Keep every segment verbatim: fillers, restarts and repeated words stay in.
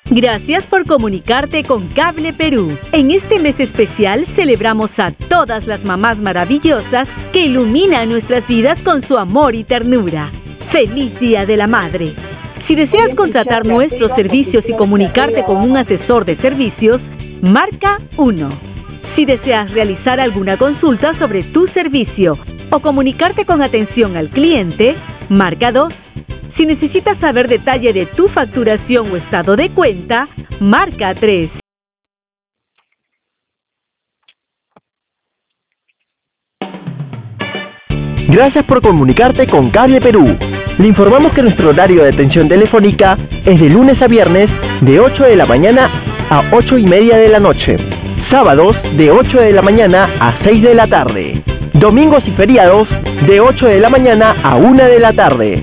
Gracias por comunicarte con Cable Perú. En este mes especial celebramos a todas las mamás maravillosas que iluminan nuestras vidas con su amor y ternura. ¡Feliz Día de la Madre! Si deseas contratar nuestros servicios y comunicarte con un asesor de servicios, marca uno. Si deseas realizar alguna consulta sobre tu servicio o comunicarte con atención al cliente, marca dos. Si necesitas saber detalle de tu facturación o estado de cuenta, marca tres. Gracias por comunicarte con Cable Perú. Le informamos que nuestro horario de atención telefónica es de lunes a viernes de ocho de la mañana a ocho y media de la noche. Sábados de ocho de la mañana a seis de la tarde. Domingos y feriados de ocho de la mañana a una de la tarde.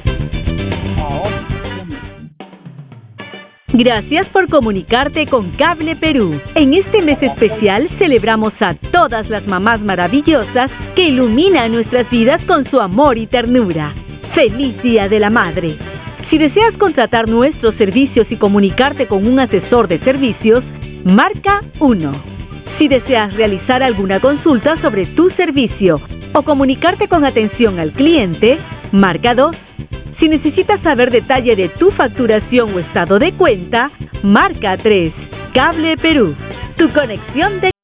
Gracias por comunicarte con Cable Perú. En este mes especial celebramos a todas las mamás maravillosas que iluminan nuestras vidas con su amor y ternura. ¡Feliz Día de la Madre! Si deseas contratar nuestros servicios y comunicarte con un asesor de servicios, marca uno. Si deseas realizar alguna consulta sobre tu servicio o comunicarte con atención al cliente, marca dos. Si necesitas saber detalle de tu facturación o estado de cuenta, marca tres. Cable Perú, tu conexión de...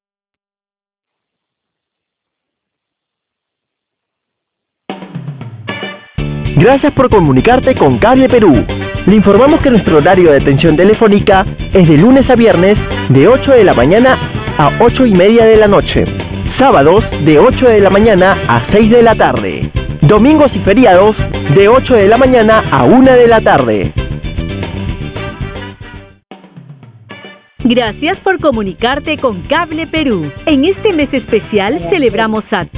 Gracias por comunicarte con Cable Perú. Le informamos que nuestro horario de atención telefónica es de lunes a viernes de ocho de la mañana a ocho y media de la noche. Sábados de ocho de la mañana a seis de la tarde. Domingos y feriados de ocho de la mañana a una de la tarde. Gracias por comunicarte con Cable Perú. En este mes especial celebramos a